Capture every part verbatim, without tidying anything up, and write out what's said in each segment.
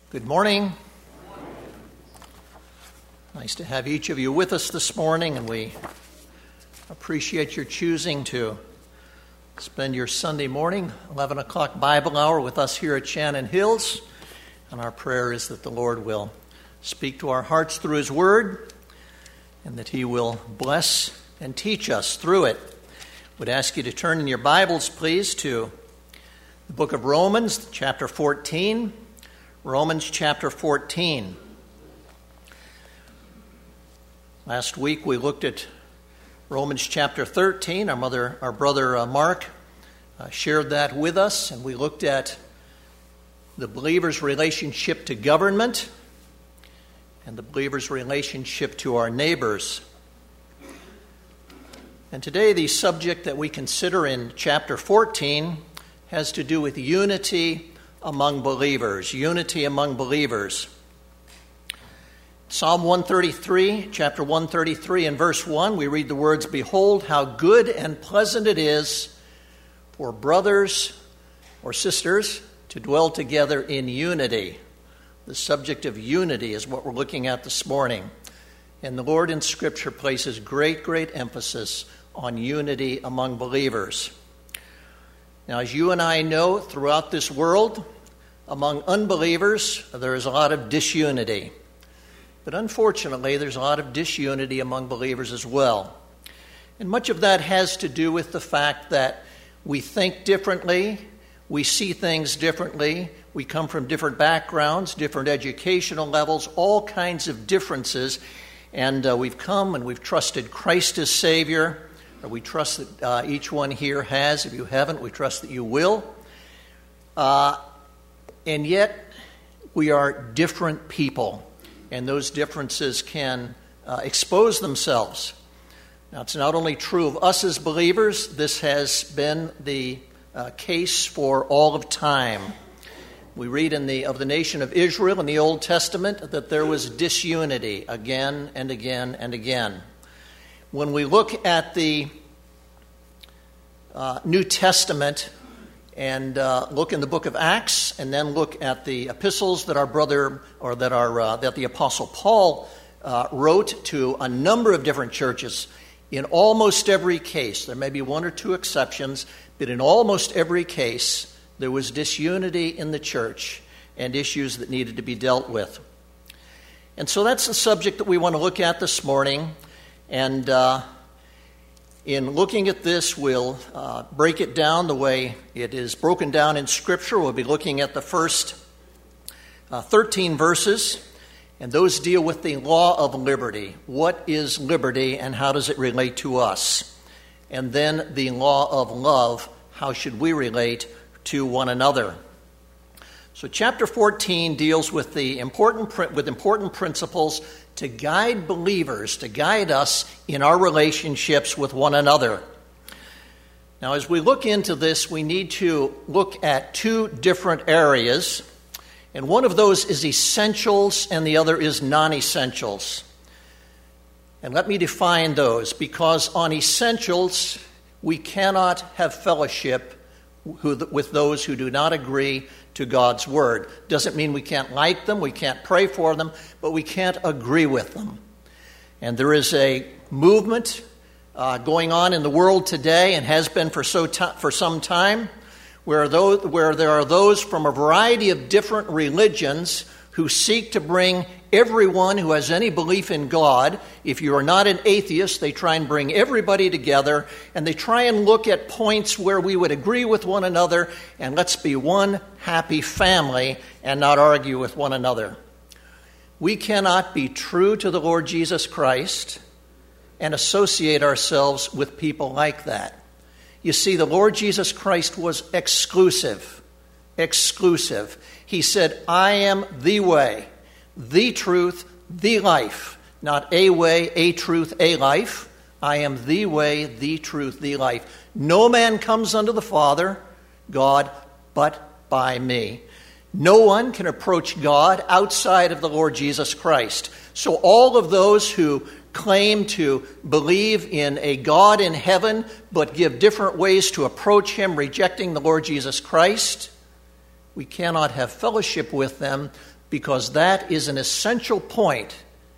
Good morning. Nice to have each of you with us this morning, and we appreciate your choosing to spend your Sunday morning, eleven o'clock Bible hour with us here at Shannon Hills. And our prayer is that the Lord will speak to our hearts through His Word, and that He will bless and teach us through it. Would ask you to turn in your Bibles, please, to the book of Romans, chapter fourteen. Romans chapter fourteen. Last week we looked at Romans chapter thirteen. Our mother, our brother uh, Mark uh, shared that with us, and we looked at the believer's relationship to government and the believer's relationship to our neighbors. And today the subject that we consider in chapter fourteen has to do with unity among believers. Unity among believers. Psalm one thirty-three, chapter one thirty-three and verse one, we read the words, "Behold, how good and pleasant it is for brothers or sisters to dwell together in unity." The subject of unity is what we're looking at this morning. And the Lord in Scripture places great, great emphasis on unity among believers. Now, as you and I know, throughout this world, among unbelievers, there is a lot of disunity. But unfortunately, there's a lot of disunity among believers as well. And much of that has to do with the fact that we think differently, we see things differently, we come from different backgrounds, different educational levels, all kinds of differences. And uh, we've come and we've trusted Christ as Savior. Or we trust that uh, each one here has. If you haven't, we trust that you will. Uh, and yet, we are different people. And those differences can uh, expose themselves. Now, it's not only true of us as believers. This has been the uh, case for all of time. We read in the of the nation of Israel in the Old Testament that there was disunity again and again and again. When we look at the uh, New Testament and uh, look in the book of Acts, and then look at the epistles that our brother or that our uh, that the Apostle Paul uh, wrote to a number of different churches, in almost every case, there may be one or two exceptions, but in almost every case, there was disunity in the church and issues that needed to be dealt with. And so that's the subject that we want to look at this morning. And uh, in looking at this, we'll uh, break it down the way it is broken down in Scripture. We'll be looking at the first uh, thirteen verses, and those deal with the law of liberty. What is liberty and how does it relate to us? And then the law of love, how should we relate to one another? So chapter fourteen deals with the important with important principles to guide believers, to guide us in our relationships with one another. Now, as we look into this, we need to look at two different areas, and one of those is essentials and the other is non-essentials. And let me define those, because on essentials, we cannot have fellowship with those who do not agree to God's Word. Doesn't mean we can't like them, we can't pray for them, but we can't agree with them. And there is a movement uh, going on in the world today, and has been for so t- for some time, where those, where there are those from a variety of different religions who seek to bring everyone who has any belief in God. If you are not an atheist, they try and bring everybody together, and they try and look at points where we would agree with one another, and let's be one happy family and not argue with one another. We cannot be true to the Lord Jesus Christ and associate ourselves with people like that. You see, the Lord Jesus Christ was exclusive. Exclusive. He said, "I am the way, the truth, the life." Not a way, a truth, a life. I am the way, the truth, the life. No man comes unto the Father, God, but by me. No one can approach God outside of the Lord Jesus Christ. So all of those who claim to believe in a God in heaven, but give different ways to approach Him, rejecting the Lord Jesus Christ, we cannot have fellowship with them because that is an essential point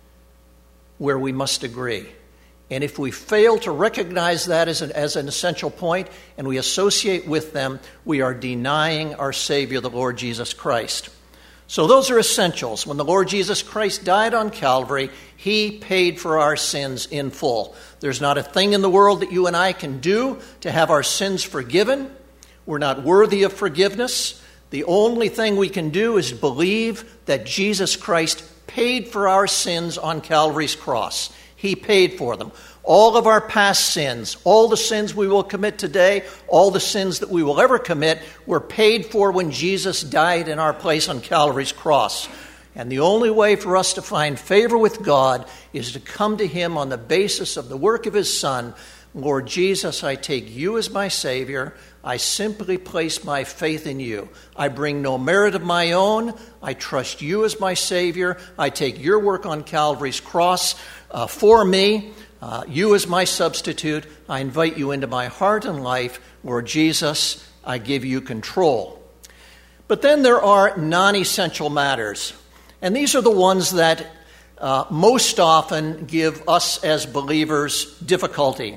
where we must agree. And if we fail to recognize that as an, as an essential point and we associate with them, we are denying our Savior, the Lord Jesus Christ. So those are essentials. When the Lord Jesus Christ died on Calvary, he paid for our sins in full. There's not a thing in the world that you and I can do to have our sins forgiven. We're not worthy of forgiveness. The only thing we can do is believe that Jesus Christ paid for our sins on Calvary's cross. He paid for them. All of our past sins, all the sins we will commit today, all the sins that we will ever commit, were paid for when Jesus died in our place on Calvary's cross. And the only way for us to find favor with God is to come to him on the basis of the work of his Son. Lord Jesus, I take you as my Savior. I simply place my faith in you. I bring no merit of my own. I trust you as my Savior. I take your work on Calvary's cross uh, for me. Uh, you as my substitute. I invite you into my heart and life. Lord Jesus, I give you control. But then there are non-essential matters. And these are the ones that uh, most often give us as believers difficulty.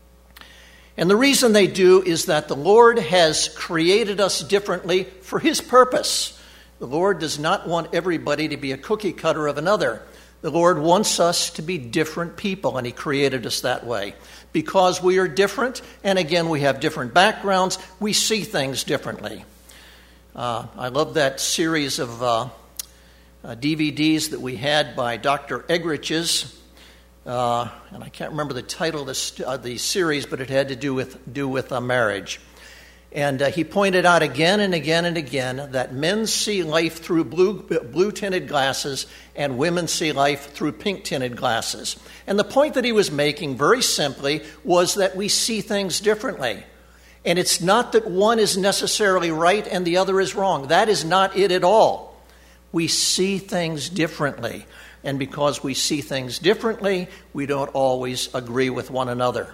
And the reason they do is that the Lord has created us differently for his purpose. The Lord does not want everybody to be a cookie cutter of another. The Lord wants us to be different people, and he created us that way. Because we are different, and again, we have different backgrounds, we see things differently. Uh, I love that series of uh, uh, D V Ds that we had by Doctor Eggerichs. Uh, and I can't remember the title of the, uh, the series, but it had to do with do with uh, marriage. And uh, he pointed out again and again and again that men see life through blue, blue-tinted glasses and women see life through pink-tinted glasses. And the point that he was making, very simply, was that we see things differently. And it's not that one is necessarily right and the other is wrong. That is not it at all. We see things differently. And because we see things differently, we don't always agree with one another.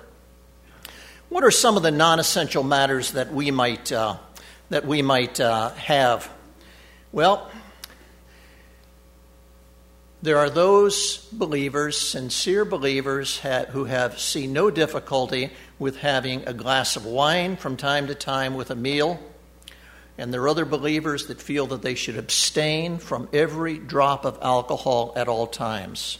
What are some of the non-essential matters that we might uh, that we might uh, have? Well, there are those believers, sincere believers, ha- who have see no difficulty with having a glass of wine from time to time with a meal. And there are other believers that feel that they should abstain from every drop of alcohol at all times.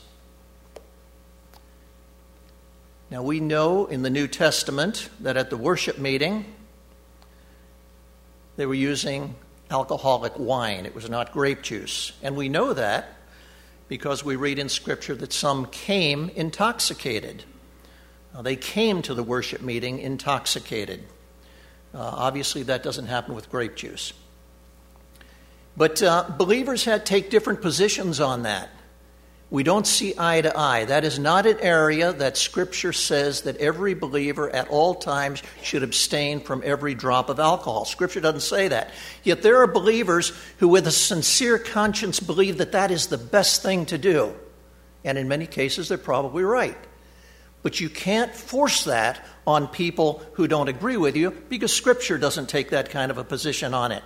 Now, we know in the New Testament that at the worship meeting, they were using alcoholic wine. It was not grape juice. And we know that because we read in Scripture that some came intoxicated. Now, they came to the worship meeting intoxicated. Uh, obviously, that doesn't happen with grape juice. But uh, believers had take different positions on that. We don't see eye to eye. That is not an area that Scripture says that every believer at all times should abstain from every drop of alcohol. Scripture doesn't say that. Yet there are believers who with a sincere conscience believe that that is the best thing to do. And in many cases, they're probably right. But you can't force that on people who don't agree with you because Scripture doesn't take that kind of a position on it.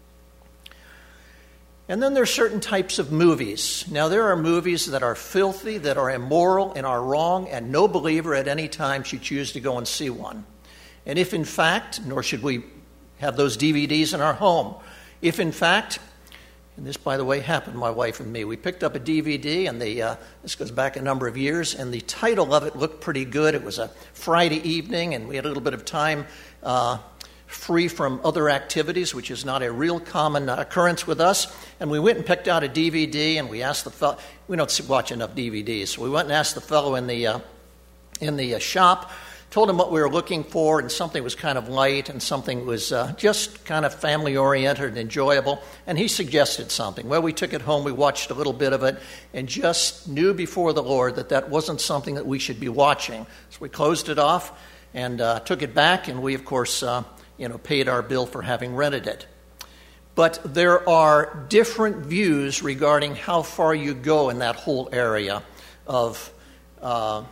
And then there are certain types of movies. Now, there are movies that are filthy, that are immoral, and are wrong, and no believer at any time should choose to go and see one. And if in fact, nor should we have those D V Ds in our home, if in fact, and this, by the way, happened to my wife and me, we picked up a D V D, and the uh, this goes back a number of years, and the title of it looked pretty good. It was a Friday evening, and we had a little bit of time uh free from other activities, which is not a real common occurrence with us. And we went and picked out a D V D, and we asked the fellow, we don't watch enough D V Ds, so we went and asked the fellow in the uh, in the uh, shop, told him what we were looking for, and something was kind of light, and something was uh, just kind of family-oriented and enjoyable, and he suggested something. Well, we took it home, we watched a little bit of it, and just knew before the Lord that that wasn't something that we should be watching. So we closed it off and uh, took it back, and we, of course, uh, you know, paid our bill for having rented it. But there are different views regarding how far you go in that whole area of uh,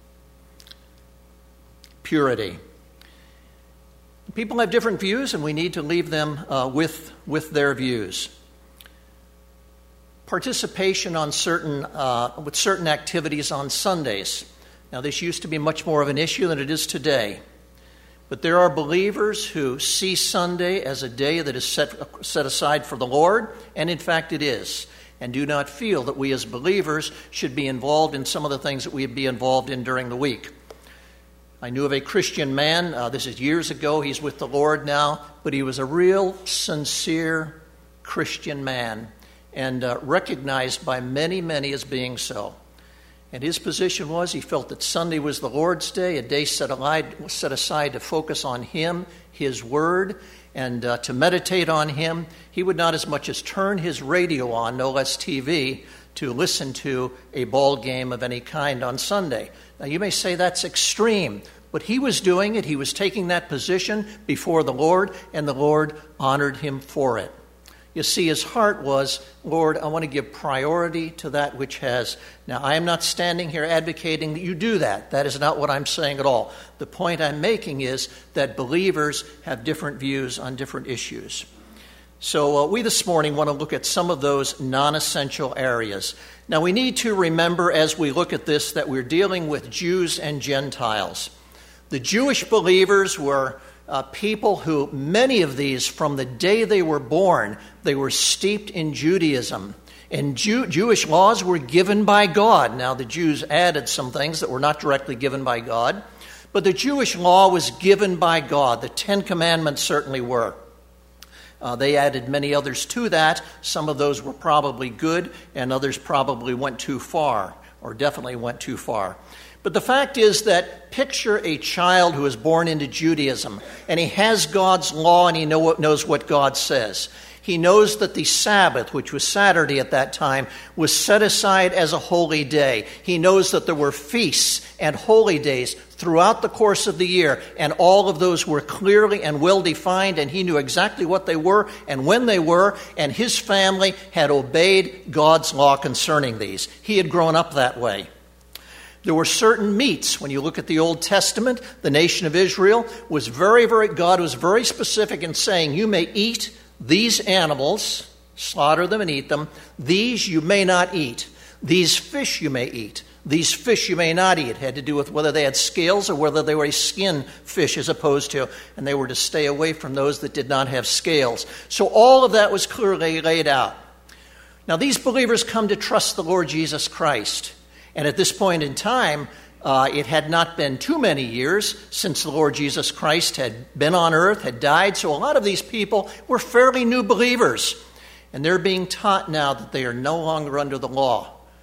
purity. People have different views, and we need to leave them uh, with, with their views. participation on certain uh, with certain activities on Sundays. Now, this used to be much more of an issue than it is today. But there are believers who see Sunday as a day that is set, set aside for the Lord, and in fact it is, and do not feel that we as believers should be involved in some of the things that we'd be involved in during the week. I knew of a Christian man, uh, this is years ago, he's with the Lord now, but he was a real sincere Christian man, and uh, recognized by many, many as being so. And his position was he felt that Sunday was the Lord's day, a day set aside, set aside to focus on Him, His Word, and uh, to meditate on Him. He would not as much as turn his radio on, no less T V, to listen to a ball game of any kind on Sunday. Now, you may say that's extreme, but he was doing it. He was taking that position before the Lord, and the Lord honored him for it. You see, his heart was, Lord, I want to give priority to that which has. Now, I am not standing here advocating that you do that. That is not what I'm saying at all. The point I'm making is that believers have different views on different issues. So uh, we this morning want to look at some of those non-essential areas. Now, we need to remember as we look at this that we're dealing with Jews and Gentiles. The Jewish believers were Uh, people who, many of these, from the day they were born, they were steeped in Judaism. And Jew- Jewish laws were given by God. Now, the Jews added some things that were not directly given by God. But the Jewish law was given by God. The Ten Commandments certainly were. Uh, they added many others to that. Some of those were probably good, and others probably went too far, or definitely went too far. But the fact is that picture a child who is born into Judaism, and he has God's law, and he know, knows what God says. He knows that the Sabbath, which was Saturday at that time, was set aside as a holy day. He knows that there were feasts and holy days throughout the course of the year, and all of those were clearly and well defined, and he knew exactly what they were and when they were, and his family had obeyed God's law concerning these. He had grown up that way. There were certain meats. When you look at the Old Testament, the nation of Israel was very, very, God was very specific in saying, you may eat these animals, slaughter them and eat them. These you may not eat. These fish you may eat. These fish you may not eat. It had to do with whether they had scales or whether they were a skin fish as opposed to, and they were to stay away from those that did not have scales. So all of that was clearly laid out. Now these believers come to trust the Lord Jesus Christ. And at this point in time, uh, it had not been too many years since the Lord Jesus Christ had been on earth, had died. So a lot of these people were fairly new believers. And they're being taught now that they are no longer under the law.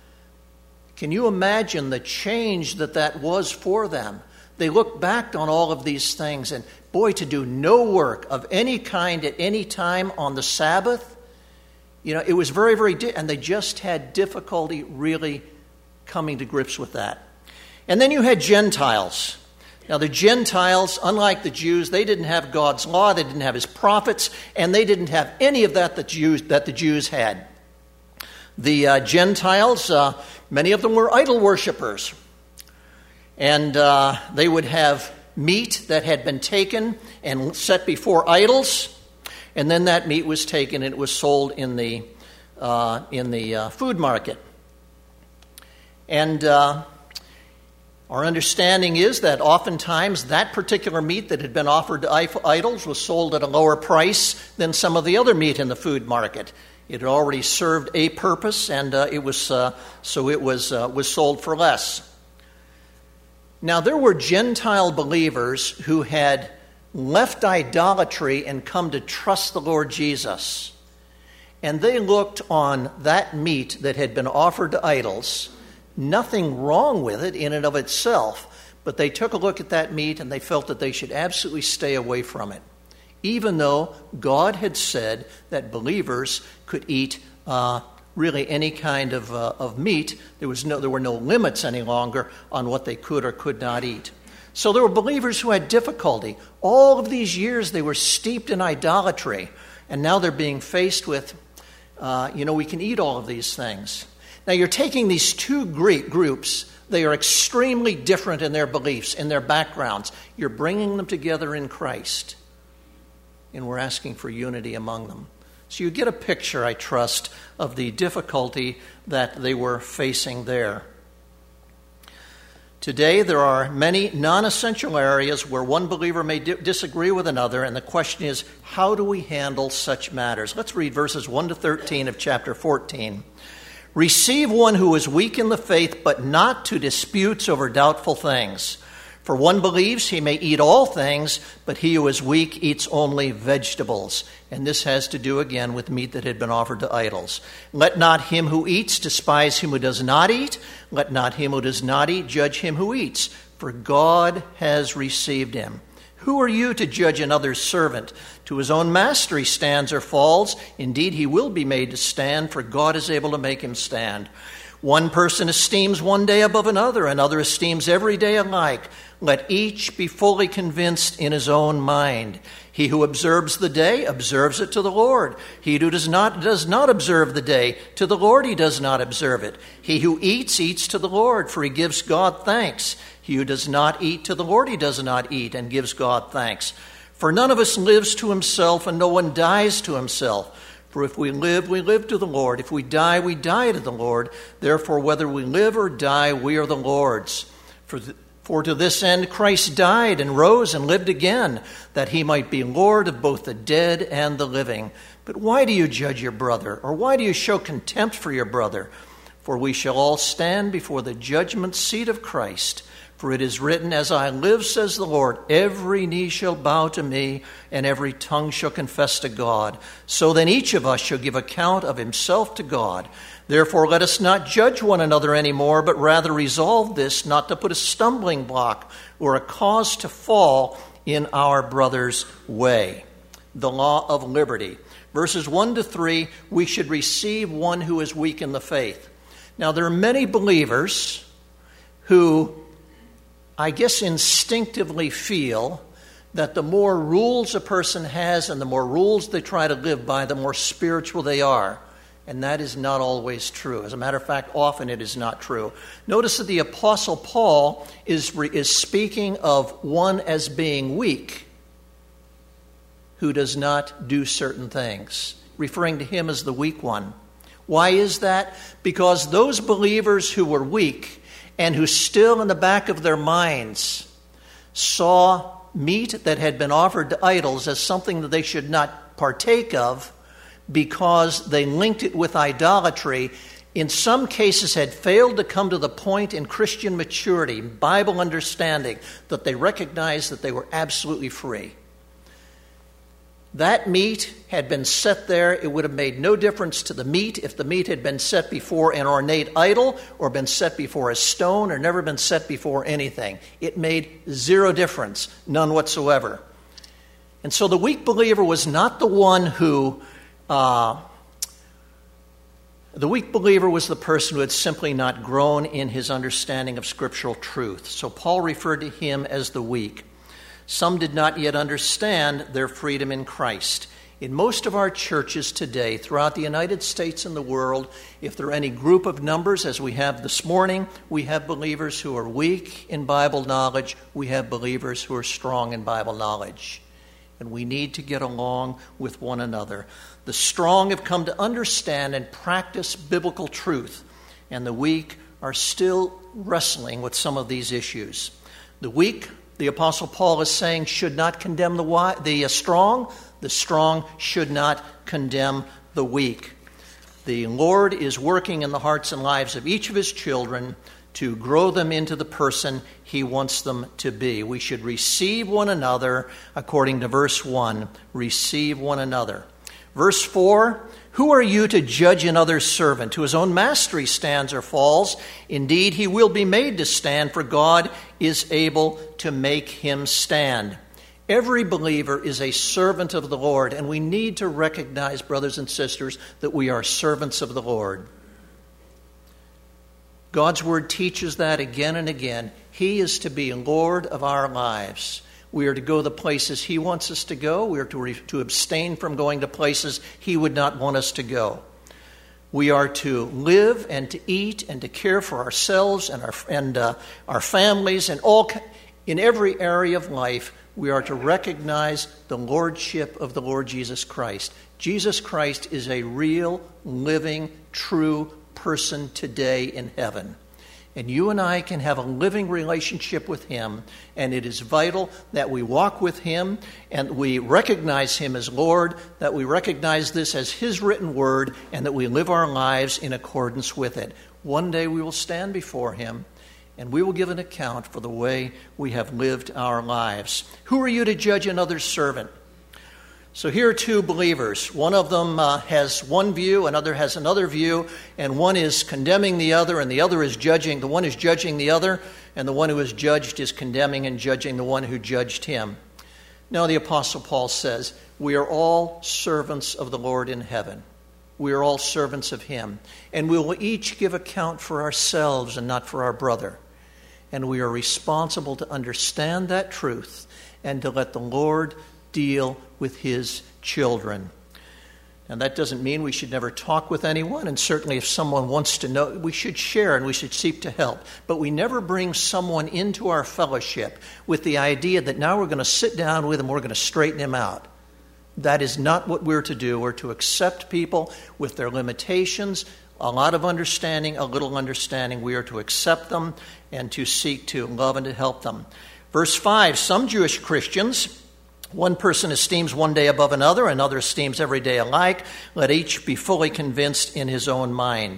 Can you imagine the change that that was for them? They look back on all of these things, and boy, to do no work of any kind at any time on the Sabbath, you know, it was very, very, di- and they just had difficulty really coming to grips with that. And then you had Gentiles. Now the Gentiles, unlike the Jews, they didn't have God's law, they didn't have His prophets, and they didn't have any of that that, Jews, that the Jews had. The uh, Gentiles, uh, many of them were idol worshipers. And uh, they would have meat that had been taken and set before idols, and then that meat was taken and it was sold in the, uh, in the uh, food market. And uh, our understanding is that oftentimes that particular meat that had been offered to idols was sold at a lower price than some of the other meat in the food market. It had already served a purpose, and uh, it was uh, so it was uh, was sold for less. Now there were Gentile believers who had left idolatry and come to trust the Lord Jesus, and they looked on that meat that had been offered to idols. Nothing wrong with it in and of itself, but they took a look at that meat and they felt that they should absolutely stay away from it, even though God had said that believers could eat uh, really any kind of uh, of meat. There was no, there were no limits any longer on what they could or could not eat. So there were believers who had difficulty. All of these years they were steeped in idolatry, and now they're being faced with, uh, you know, we can eat all of these things. Now, you're taking these two great groups. They are extremely different in their beliefs, in their backgrounds. You're bringing them together in Christ, and we're asking for unity among them. So you get a picture, I trust, of the difficulty that they were facing there. Today, there are many non-essential areas where one believer may di- disagree with another, and the question is, how do we handle such matters? Let's read verses one to thirteen of chapter fourteen. Receive one who is weak in the faith, but not to disputes over doubtful things. For one believes he may eat all things, but he who is weak eats only vegetables. And this has to do again with meat that had been offered to idols. Let not him who eats despise him who does not eat. Let not him who does not eat judge him who eats, for God has received him. Who are you to judge another's servant? To his own master he stands or falls. Indeed, he will be made to stand, for God is able to make him stand. One person esteems one day above another, another esteems every day alike. Let each be fully convinced in his own mind. He who observes the day observes it to the Lord. He who does not does not observe the day, to the Lord he does not observe it. He who eats, eats to the Lord, for he gives God thanks. He who does not eat, to the Lord he does not eat, and gives God thanks. For none of us lives to himself, and no one dies to himself. For if we live, we live to the Lord. If we die, we die to the Lord. Therefore, whether we live or die, we are the Lord's. For, th- for to this end Christ died and rose and lived again, that he might be Lord of both the dead and the living. But why do you judge your brother? Or why do you show contempt for your brother? For we shall all stand before the judgment seat of Christ. For it is written, as I live, says the Lord, every knee shall bow to me, and every tongue shall confess to God. So then each of us shall give account of himself to God. Therefore let us not judge one another anymore, but rather resolve this, not to put a stumbling block or a cause to fall in our brother's way. The law of liberty. Verses one to three, we should receive one who is weak in the faith. Now there are many believers who, I guess, instinctively feel that the more rules a person has and the more rules they try to live by, the more spiritual they are. And that is not always true. As a matter of fact, often it is not true. Notice that the Apostle Paul is, is speaking of one as being weak who does not do certain things, referring to him as the weak one. Why is that? Because those believers who were weak and who still in the back of their minds saw meat that had been offered to idols as something that they should not partake of because they linked it with idolatry, in some cases had failed to come to the point in Christian maturity, Bible understanding, that they recognized that they were absolutely free. That meat had been set there. It would have made no difference to the meat if the meat had been set before an ornate idol or been set before a stone or never been set before anything. It made zero difference, none whatsoever. And so the weak believer was not the one who, uh, the weak believer was the person who had simply not grown in his understanding of scriptural truth. So Paul referred to him as the weak. Some did not yet understand their freedom in Christ. In most of our churches today, throughout the United States and the world, if there are any group of numbers, as we have this morning, we have believers who are weak in Bible knowledge. We have believers who are strong in Bible knowledge. And we need to get along with one another. The strong have come to understand and practice biblical truth, and the weak are still wrestling with some of these issues. The weak, the Apostle Paul is saying, should not condemn the, the strong. The strong should not condemn the weak. The Lord is working in the hearts and lives of each of his children to grow them into the person he wants them to be. We should receive one another, according to verse one. Receive one another. Verse four, who are you to judge another's servant? To his own master he stands or falls. Indeed, he will be made to stand, for God is able to make him stand. Every believer is a servant of the Lord, and we need to recognize, brothers and sisters, that we are servants of the Lord. God's word teaches that again and again. He is to be Lord of our lives. We are to go the places he wants us to go. We are to, re- to abstain from going to places he would not want us to go. We are to live and to eat and to care for ourselves and our and uh, our families and all in every area of life We are to recognize the lordship of the Lord Jesus Christ. Jesus Christ is a real, living, true person today in heaven. And you and I can have a living relationship with him, and it is vital that we walk with him and we recognize him as Lord, that we recognize this as his written word, and that we live our lives in accordance with it. One day we will stand before him, and we will give an account for the way we have lived our lives. Who are you to judge another's servant? So here are two believers. One of them uh, has one view, another has another view, and one is condemning the other, and the other is judging. The one is judging the other, and the one who is judged is condemning and judging the one who judged him. Now the Apostle Paul says, we are all servants of the Lord in heaven. We are all servants of him, and we will each give account for ourselves and not for our brother. And we are responsible to understand that truth and to let the Lord deal with his children. And that doesn't mean we should never talk with anyone, and certainly if someone wants to know, we should share and we should seek to help. But we never bring someone into our fellowship with the idea that now we're going to sit down with him, we're going to straighten him out. That is not what we're to do. We're to accept people with their limitations, a lot of understanding, a little understanding. We are to accept them and to seek to love and to help them. Verse five, some Jewish Christians, one person esteems one day above another, another esteems every day alike. Let each be fully convinced in his own mind.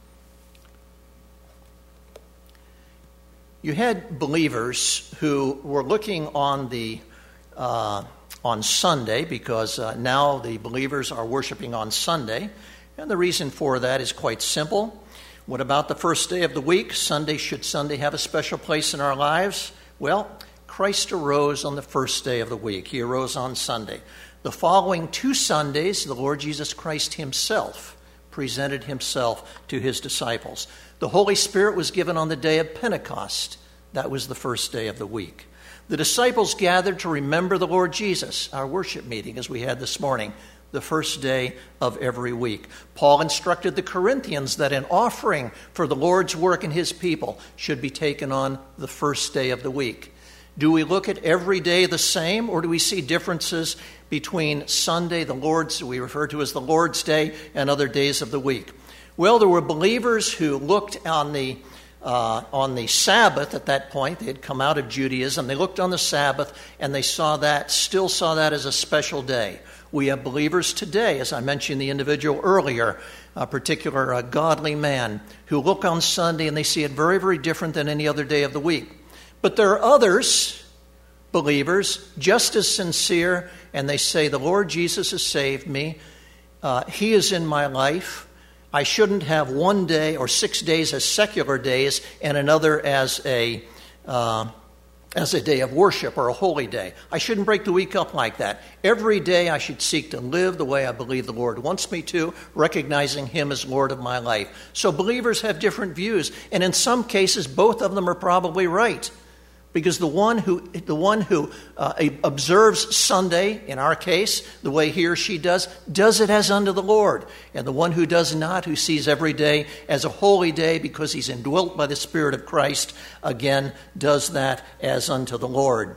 You had believers who were looking on the uh, on Sunday, because uh, now the believers are worshiping on Sunday, and the reason for that is quite simple. What about the first day of the week? Sunday, should Sunday have a special place in our lives? Well, Christ arose on the first day of the week. He arose on Sunday. The following two Sundays, the Lord Jesus Christ himself presented himself to his disciples. The Holy Spirit was given on the day of Pentecost. That was the first day of the week. The disciples gathered to remember the Lord Jesus, our worship meeting as we had this morning, the first day of every week. Paul instructed the Corinthians that an offering for the Lord's work in his people should be taken on the first day of the week. Do we look at every day the same, or do we see differences between Sunday, the Lord's, we refer to as the Lord's Day, and other days of the week? Well, there were believers who looked on the uh, on the Sabbath at that point. They had come out of Judaism. They looked on the Sabbath, and they saw that, still saw that as a special day. We have believers today, as I mentioned the individual earlier, a particular uh, godly man, who look on Sunday and they see it very, very different than any other day of the week. But there are others, believers, just as sincere, and they say, the Lord Jesus has saved me. Uh, he is in my life. I shouldn't have one day or six days as secular days and another as a uh, as a day of worship or a holy day. I shouldn't break the week up like that. Every day I should seek to live the way I believe the Lord wants me to, recognizing him as Lord of my life. So believers have different views, and in some cases both of them are probably right. Because the one who the one who uh, observes Sunday, in our case, the way he or she does, does it as unto the Lord. And the one who does not, who sees every day as a holy day because he's indwelt by the Spirit of Christ, again, does that as unto the Lord.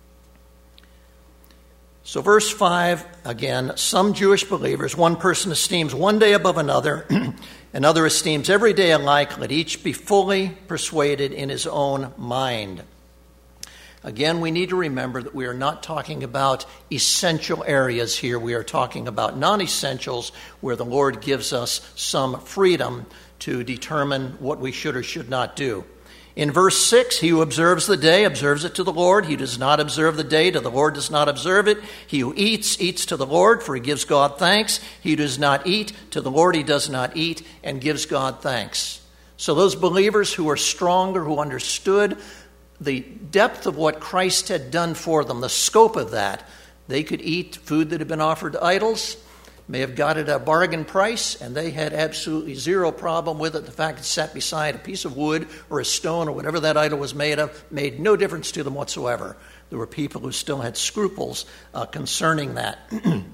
So verse five, again, some Jewish believers, one person esteems one day above another, another esteems every day alike. Let each be fully persuaded in his own mind. Again, we need to remember that we are not talking about essential areas here. We are talking about non-essentials where the Lord gives us some freedom to determine what we should or should not do. In verse six, he who observes the day observes it to the Lord. He who does not observe the day, to the Lord does not observe it. He who eats, eats to the Lord, for he gives God thanks. He who does not eat, to the Lord he does not eat, and gives God thanks. So those believers who are stronger, who understood the depth of what Christ had done for them, the scope of that, they could eat food that had been offered to idols, may have got it at a bargain price, and they had absolutely zero problem with it. The fact it sat beside a piece of wood or a stone or whatever that idol was made of made no difference to them whatsoever. There were people who still had scruples uh, concerning that.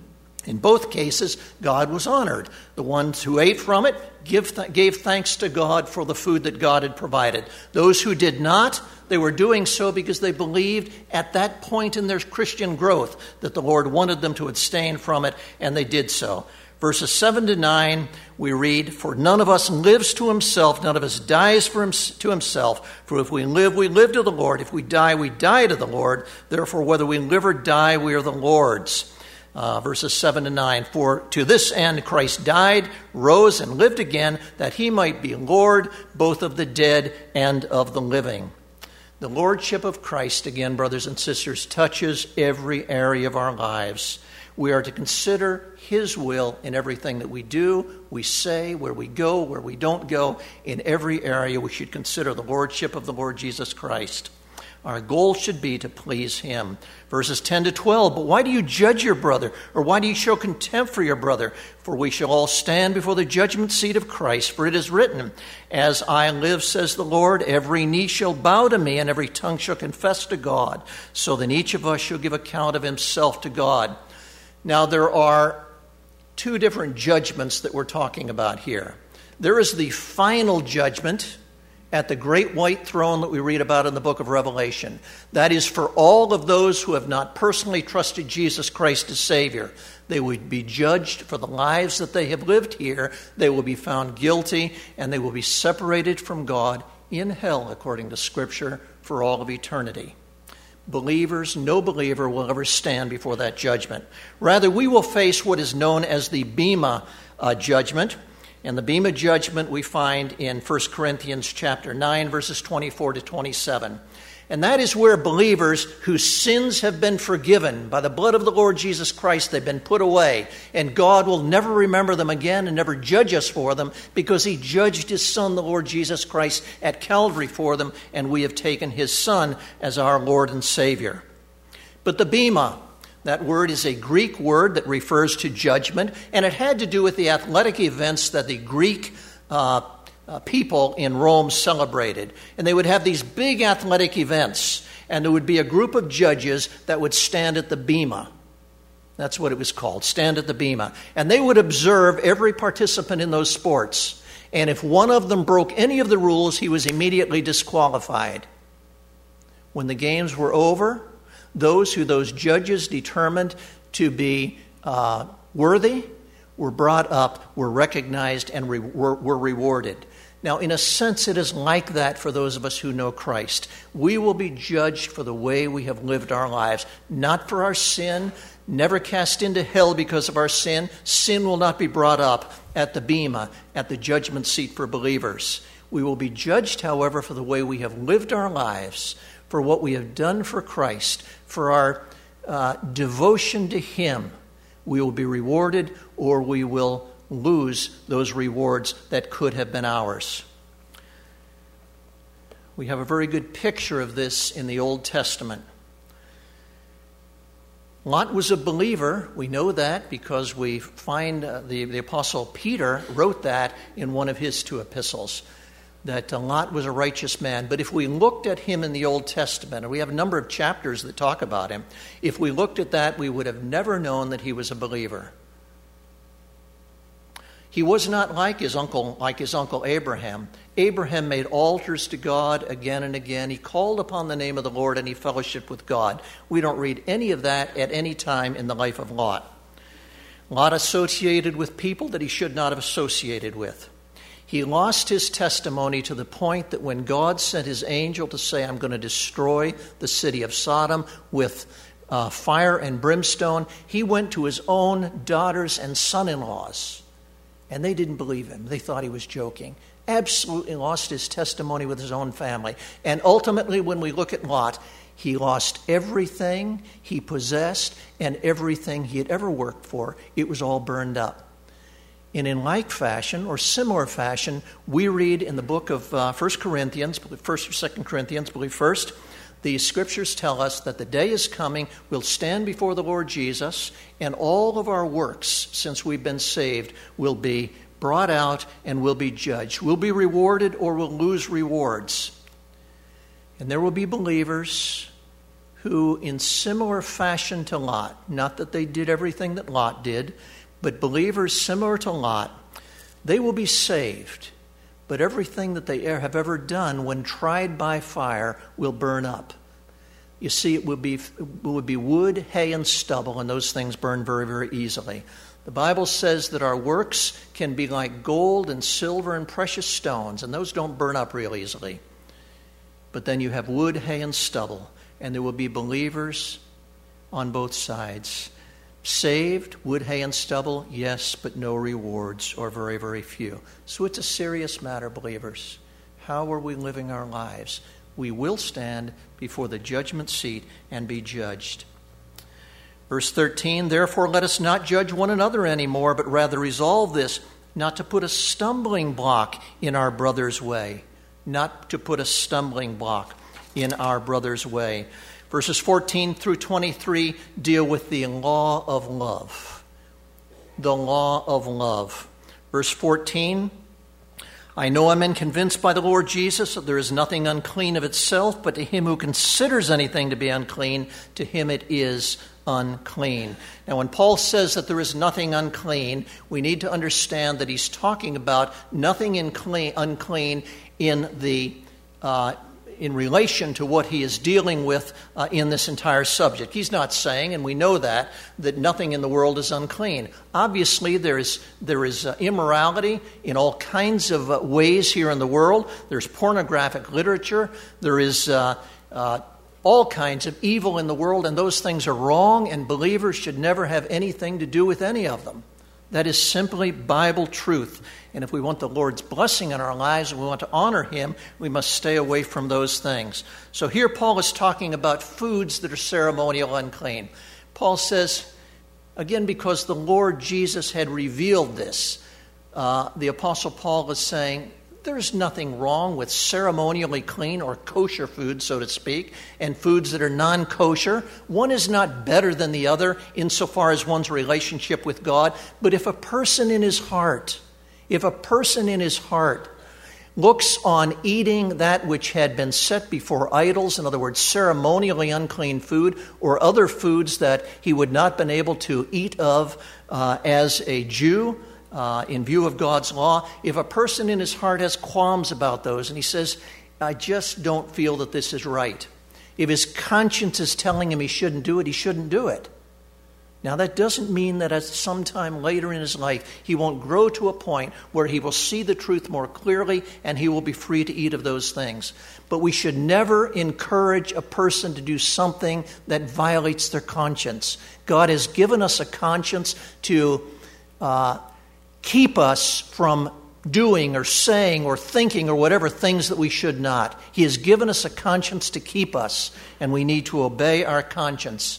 In both cases, God was honored. The ones who ate from it give th- gave thanks to God for the food that God had provided. Those who did not, they were doing so because they believed at that point in their Christian growth that the Lord wanted them to abstain from it, and they did so. Verses seven to nine, we read, "For none of us lives to himself, none of us dies for him, to himself. For if we live, we live to the Lord. If we die, we die to the Lord. Therefore, whether we live or die, we are the Lord's." Uh, verses seven to nine, "For to this end Christ died, rose, and lived again, that he might be Lord both of the dead and of the living." The lordship of Christ, again, brothers and sisters, touches every area of our lives. We are to consider his will in everything that we do, we say, where we go, where we don't go. In every area, we should consider the lordship of the Lord Jesus Christ. Our goal should be to please him. Verses ten to twelve, "But why do you judge your brother? Or why do you show contempt for your brother? For we shall all stand before the judgment seat of Christ. For it is written, 'As I live, says the Lord, every knee shall bow to me, and every tongue shall confess to God.' So then each of us shall give account of himself to God." Now there are two different judgments that we're talking about here. There is the final judgment at the great white throne that we read about in the book of Revelation. That is for all of those who have not personally trusted Jesus Christ as Savior. They would be judged for the lives that they have lived here. They will be found guilty, and they will be separated from God in hell, according to Scripture, for all of eternity. Believers, no believer will ever stand before that judgment. Rather, we will face what is known as the Bema uh, judgment. And the Bema judgment we find in First Corinthians chapter nine, verses twenty-four to twenty-seven. And that is where believers whose sins have been forgiven by the blood of the Lord Jesus Christ, they've been put away. And God will never remember them again and never judge us for them, because he judged his Son, the Lord Jesus Christ, at Calvary for them, and we have taken his Son as our Lord and Savior. But the Bema, that word is a Greek word that refers to judgment, and it had to do with the athletic events that the Greek uh, uh, people in Rome celebrated. And they would have these big athletic events, and there would be a group of judges that would stand at the Bema. That's what it was called, stand at the Bema. And they would observe every participant in those sports. And if one of them broke any of the rules, he was immediately disqualified. When the games were over, those who those judges determined to be uh, worthy were brought up, were recognized, and re- were, were rewarded. Now, in a sense, it is like that for those of us who know Christ. We will be judged for the way we have lived our lives, not for our sin, never cast into hell because of our sin. Sin will not be brought up at the Bema, at the judgment seat for believers. We will be judged, however, for the way we have lived our lives, for what we have done for Christ, for our uh, devotion to him. We will be rewarded, or we will lose those rewards that could have been ours. We have a very good picture of this in the Old Testament. Lot was a believer. We know that because we find uh, the, the Apostle Peter wrote that in one of his two epistles, that Lot was a righteous man. But if we looked at him in the Old Testament, and we have a number of chapters that talk about him, if we looked at that, we would have never known that he was a believer. He was not like his uncle, like his uncle Abraham. Abraham made altars to God again and again. He called upon the name of the Lord, and he fellowshiped with God. We don't read any of that at any time in the life of Lot. Lot associated with people that he should not have associated with. He lost his testimony to the point that when God sent his angel to say, "I'm going to destroy the city of Sodom with uh, fire and brimstone," he went to his own daughters and son-in-laws, and they didn't believe him. They thought he was joking. Absolutely lost his testimony with his own family. And ultimately, when we look at Lot, he lost everything he possessed and everything he had ever worked for. It was all burned up. And in like fashion, or similar fashion, we read in the book of uh, First Corinthians, First or Second Corinthians, believe first, the Scriptures tell us that the day is coming, we'll stand before the Lord Jesus, and all of our works, since we've been saved, will be brought out and will be judged. We'll be rewarded or we'll lose rewards. And there will be believers who, in similar fashion to Lot, not that they did everything that Lot did, but believers similar to Lot, they will be saved. But everything that they have ever done when tried by fire will burn up. You see, it would be, it would be wood, hay, and stubble, and those things burn very, very easily. The Bible says that our works can be like gold and silver and precious stones, and those don't burn up real easily. But then you have wood, hay, and stubble, and there will be believers on both sides. Saved, wood, hay, and stubble, yes, but no rewards, or very, very few. So it's a serious matter, believers. How are we living our lives? We will stand before the judgment seat and be judged. Verse thirteen, therefore let us not judge one another anymore, but rather resolve this, not to put a stumbling block in our brother's way. Not to put a stumbling block in our brother's way. Verses fourteen through twenty-three deal with the law of love. The law of love. Verse fourteen, I know I'm convinced by the Lord Jesus that there is nothing unclean of itself, but to him who considers anything to be unclean, to him it is unclean. Now, when Paul says that there is nothing unclean, we need to understand that he's talking about nothing in clean, unclean in the uh, in relation to what he is dealing with uh, in this entire subject. He's not saying, and we know that, that nothing in the world is unclean. Obviously, there is there is uh, immorality in all kinds of uh, ways here in the world. There's pornographic literature. There is uh, uh, all kinds of evil in the world, and those things are wrong, and believers should never have anything to do with any of them. That is simply Bible truth. And if we want the Lord's blessing in our lives and we want to honor him, we must stay away from those things. So here Paul is talking about foods that are ceremonial unclean. Paul says, again, because the Lord Jesus had revealed this, uh, the Apostle Paul is saying, there's nothing wrong with ceremonially clean or kosher food, so to speak, and foods that are non-kosher. One is not better than the other insofar as one's relationship with God. But if a person in his heart, if a person in his heart looks on eating that which had been set before idols, in other words, ceremonially unclean food, or other foods that he would not have been able to eat of uh, as a Jew, Uh, in view of God's law, if a person in his heart has qualms about those and he says, I just don't feel that this is right. If his conscience is telling him he shouldn't do it, he shouldn't do it. Now that doesn't mean that at some time later in his life he won't grow to a point where he will see the truth more clearly and he will be free to eat of those things. But we should never encourage a person to do something that violates their conscience. God has given us a conscience to uh, keep us from doing or saying or thinking or whatever things that we should not. He has given us a conscience to keep us, and we need to obey our conscience.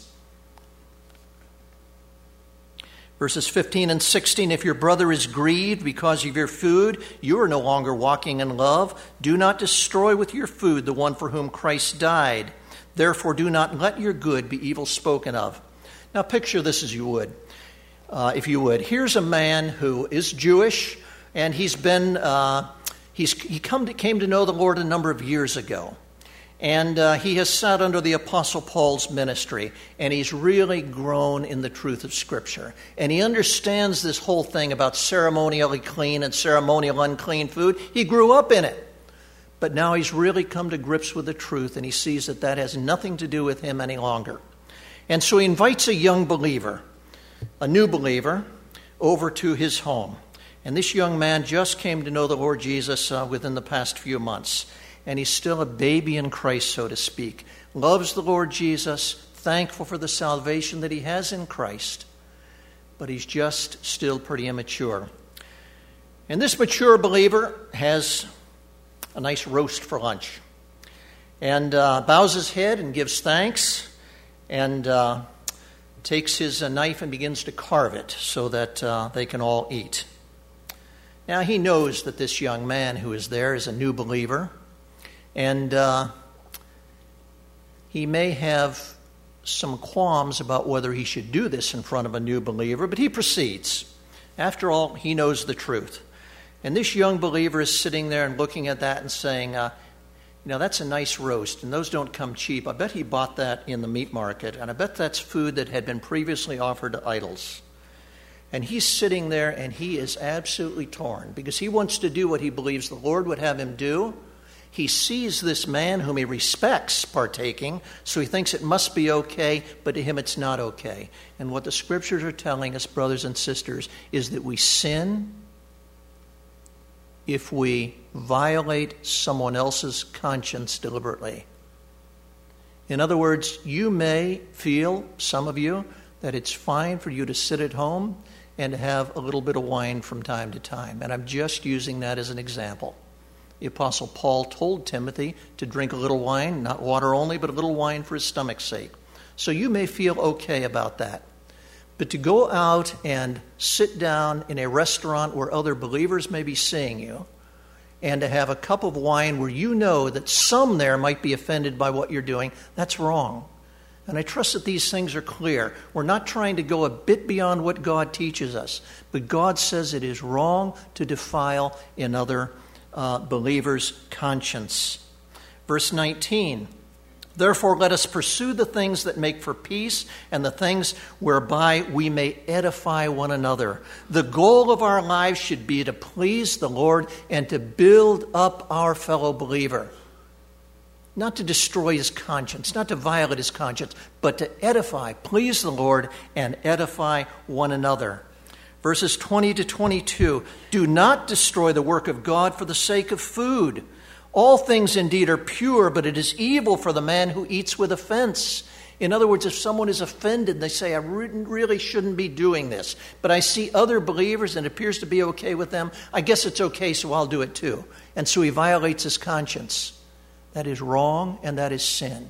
Verses fifteen and sixteen, if your brother is grieved because of your food, you are no longer walking in love. Do not destroy with your food the one for whom Christ died. Therefore, do not let your good be evil spoken of. Now, picture this as you would. Uh, if you would, here's a man who is Jewish, and he's been uh, he's he come to, came to know the Lord a number of years ago, and uh, he has sat under the Apostle Paul's ministry, and he's really grown in the truth of Scripture, and he understands this whole thing about ceremonially clean and ceremonial unclean food. He grew up in it, but now he's really come to grips with the truth, and he sees that that has nothing to do with him any longer, and so he invites a young believer, a new believer, over to his home. And this young man just came to know the Lord Jesus uh, within the past few months. And he's still a baby in Christ, so to speak. Loves the Lord Jesus, thankful for the salvation that he has in Christ. But he's just still pretty immature. And this mature believer has a nice roast for lunch. And uh, bows his head and gives thanks. And Uh, takes his uh, knife and begins to carve it so that uh, they can all eat. Now, he knows that this young man who is there is a new believer, and uh, he may have some qualms about whether he should do this in front of a new believer, but he proceeds. After all, he knows the truth. And this young believer is sitting there and looking at that and saying, uh, you know, that's a nice roast, and those don't come cheap. I bet he bought that in the meat market, and I bet that's food that had been previously offered to idols. And he's sitting there, and he is absolutely torn because he wants to do what he believes the Lord would have him do. He sees this man whom he respects partaking, so he thinks it must be okay, but to him it's not okay. And what the Scriptures are telling us, brothers and sisters, is that we sin if we violate someone else's conscience deliberately. In other words, you may feel, some of you, that it's fine for you to sit at home and to have a little bit of wine from time to time. And I'm just using that as an example. The Apostle Paul told Timothy to drink a little wine, not water only, but a little wine for his stomach's sake. So you may feel okay about that. But to go out and sit down in a restaurant where other believers may be seeing you, and to have a cup of wine where you know that some there might be offended by what you're doing, that's wrong. And I trust that these things are clear. We're not trying to go a bit beyond what God teaches us, but God says it is wrong to defile another uh, believer's conscience. Verse nineteen, therefore let us pursue the things that make for peace and the things whereby we may edify one another. The goal of our lives should be to please the Lord and to build up our fellow believer. Not to destroy his conscience, not to violate his conscience, but to edify, please the Lord, and edify one another. Verses twenty to twenty-two, do not destroy the work of God for the sake of food. All things indeed are pure, but it is evil for the man who eats with offense. In other words, if someone is offended, they say, I really shouldn't be doing this, but I see other believers and it appears to be okay with them. I guess it's okay, so I'll do it too. And so he violates his conscience. That is wrong, and that is sin.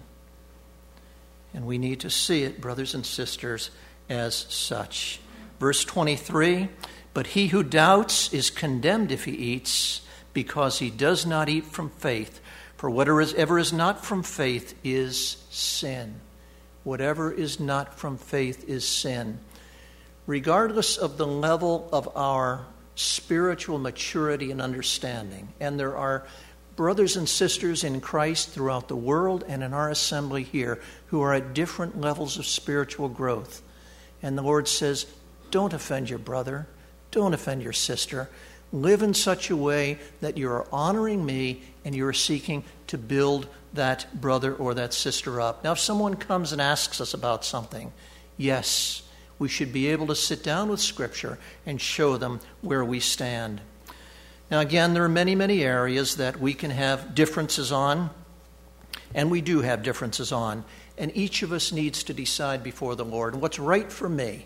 And we need to see it, brothers and sisters, as such. Verse twenty-three, but he who doubts is condemned if he eats, because he does not eat from faith. For whatever is not from faith is sin. Whatever is not from faith is sin. Regardless of the level of our spiritual maturity and understanding, and there are brothers and sisters in Christ throughout the world and in our assembly here who are at different levels of spiritual growth. And the Lord says, don't offend your brother. Don't offend your sister. Live in such a way that you are honoring me and you are seeking to build that brother or that sister up. Now, if someone comes and asks us about something, yes, we should be able to sit down with Scripture and show them where we stand. Now, again, there are many, many areas that we can have differences on, and we do have differences on, and each of us needs to decide before the Lord. What's right for me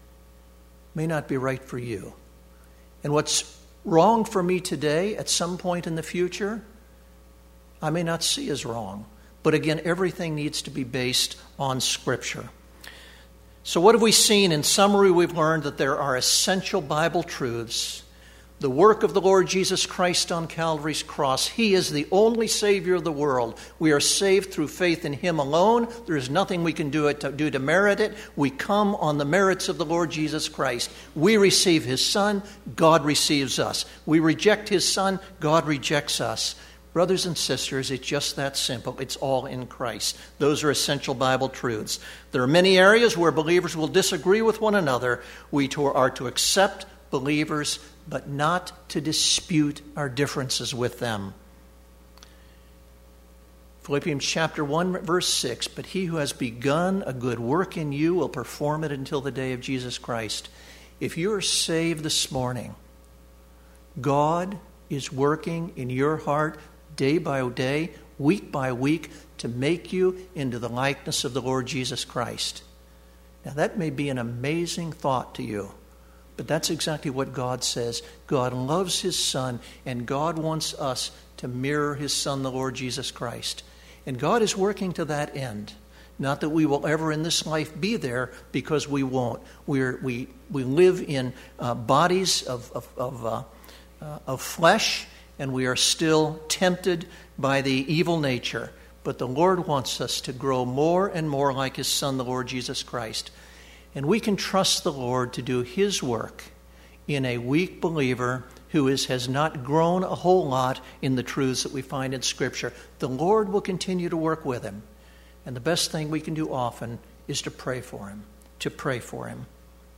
may not be right for you. And what's wrong for me today at some point in the future, I may not see as wrong. But again, everything needs to be based on Scripture. So what have we seen? In summary, we've learned that there are essential Bible truths. The work of the Lord Jesus Christ on Calvary's cross. He is the only Savior of the world. We are saved through faith in Him alone. There is nothing we can do, it to, do to merit it. We come on the merits of the Lord Jesus Christ. We receive His Son. God receives us. We reject His Son. God rejects us. Brothers and sisters, it's just that simple. It's all in Christ. Those are essential Bible truths. There are many areas where believers will disagree with one another. We are to accept believers, but not to dispute our differences with them. Philippians chapter one, verse six, but he who has begun a good work in you will perform it until the day of Jesus Christ. If you are saved this morning, God is working in your heart day by day, week by week, to make you into the likeness of the Lord Jesus Christ. Now that may be an amazing thought to you, but that's exactly what God says. God loves His Son, and God wants us to mirror His Son, the Lord Jesus Christ. And God is working to that end. Not that we will ever in this life be there, because we won't. We're, we we live in uh, bodies of, of, of, uh, uh, of flesh, and we are still tempted by the evil nature. But the Lord wants us to grow more and more like His Son, the Lord Jesus Christ. And we can trust the Lord to do His work in a weak believer who is, has not grown a whole lot in the truths that we find in Scripture. The Lord will continue to work with him. And the best thing we can do often is to pray for him, to pray for him.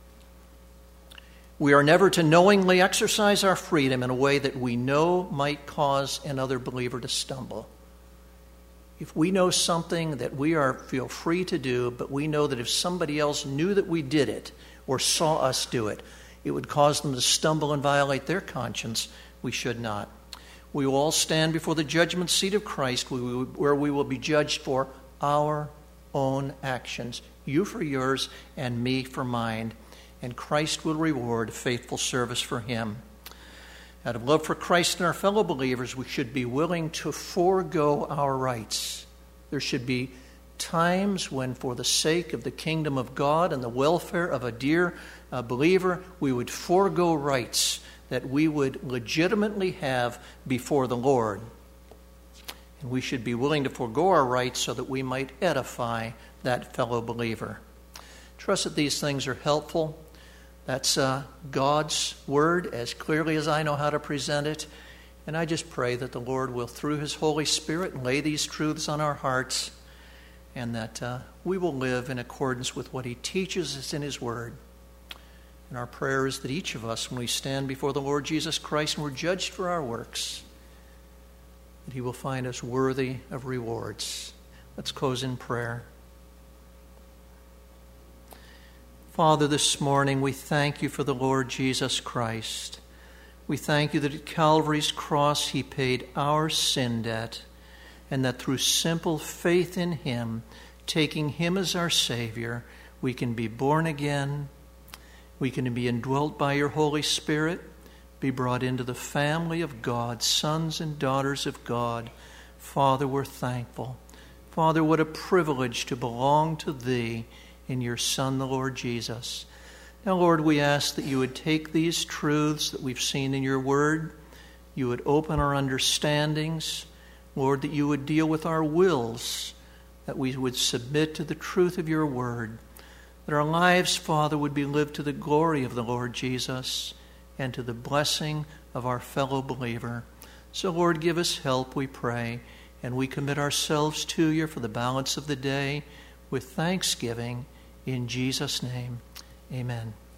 We are never to knowingly exercise our freedom in a way that we know might cause another believer to stumble. If we know something that we are feel free to do, but we know that if somebody else knew that we did it or saw us do it, it would cause them to stumble and violate their conscience, we should not. We will all stand before the judgment seat of Christ, where we will be judged for our own actions, you for yours and me for mine. And Christ will reward faithful service for him. Out of love for Christ and our fellow believers, we should be willing to forego our rights. There should be times when, for the sake of the kingdom of God and the welfare of a dear uh, believer, we would forego rights that we would legitimately have before the Lord. And we should be willing to forego our rights so that we might edify that fellow believer. Trust that these things are helpful. That's uh, God's word as clearly as I know how to present it. And I just pray that the Lord will, through his Holy Spirit, lay these truths on our hearts, and that uh, we will live in accordance with what he teaches us in his word. And our prayer is that each of us, when we stand before the Lord Jesus Christ and we're judged for our works, that he will find us worthy of rewards. Let's close in prayer. Father, this morning we thank you for the Lord Jesus Christ. We thank you that at Calvary's cross he paid our sin debt, and that through simple faith in him, taking him as our Savior, we can be born again, we can be indwelt by your Holy Spirit, be brought into the family of God, sons and daughters of God. Father, we're thankful. Father, what a privilege to belong to thee in your Son, the Lord Jesus. Now, Lord, we ask that you would take these truths that we've seen in your word, you would open our understandings, Lord, that you would deal with our wills, that we would submit to the truth of your word, that our lives, Father, would be lived to the glory of the Lord Jesus and to the blessing of our fellow believer. So, Lord, give us help, we pray, and we commit ourselves to you for the balance of the day with thanksgiving. In Jesus' name, amen.